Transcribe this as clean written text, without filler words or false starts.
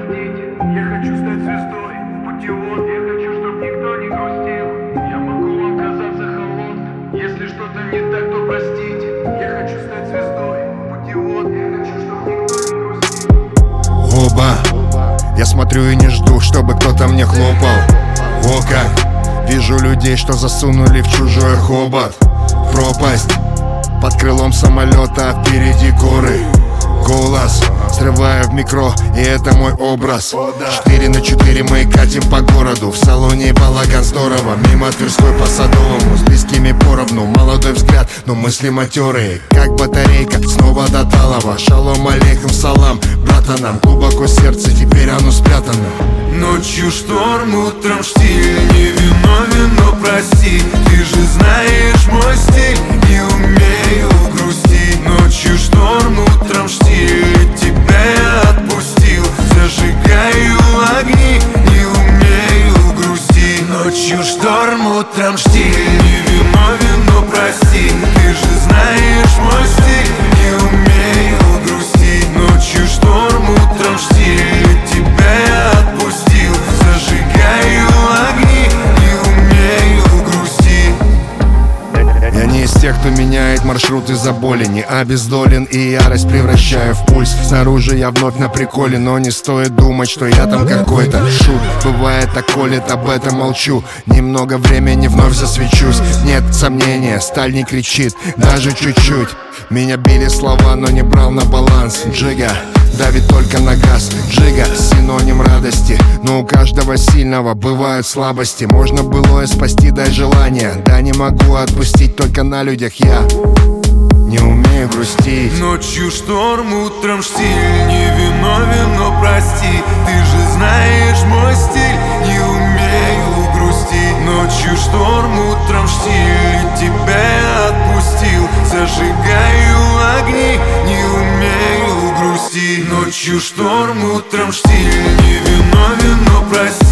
простить. Я хочу стать звездой, путевод. Я хочу, чтоб никто не грустил. Я могу вам казаться холодным. Если что-то не так, то простите. Я хочу стать звездой, путевод. Я хочу, чтоб никто не грустил. Оба, я смотрю и не жду, чтобы кто-то мне хлопал. О как, вижу людей, что засунули в чужой хобот. Пропасть под крылом самолета, а впереди горы. Голос срываю в микро, и это мой образ. 4×4 мы катим по городу. В салоне балаган здорово. Мимо Тверской по Садовому, с близкими поровну. Молодой взгляд, но мысли матерые, как батарейка, снова до Талова. Шалом алейхум салам, братанам. Глубоко сердце, теперь оно спрятано. Ночью шторм, утром штиль. Не виновен, но прости. Ты же знаешь мой стиль. Не умею грустить. Ночью шторм, утром штиль. Тебя я отпустил. Зажигаю огни. Не умею грустить. Ночью шторм, утром штиль. Не виновен, но прости. Ты же знаешь мой стиль. Не умею грустить. Ночью шторм, утром штиль. Тебя я отпустил. Зажигаю огни. Не умею грустить. Я не из тех, кто меняет маршрут из-за боли. Не обездолен и ярость превращаю в пульс. Снаружи я вновь на приколе, но не стоит думать, что я там какой-то шут. Бывает так колет, об этом молчу. Немного времени вновь засвечусь. Нет сомнения, сталь не кричит, даже чуть-чуть. Меня били слова, но не брал на баланс. Джига давит только на газ. Джига синоним радости, но у каждого сильного бывают слабости. Можно былое спасти, дай желание. Да не могу отпустить, только на людях я не умею грустить. Ночью шторм, утром штиль. Не виновен, но прости. Ты же знаешь мой стиль. Не умею грустить. Ночью шторм, утром штиль. Тебя я отпустил. Зажигаю огни. Не умею грустить. Ночью шторм, утром штиль. Не виновен, но прости.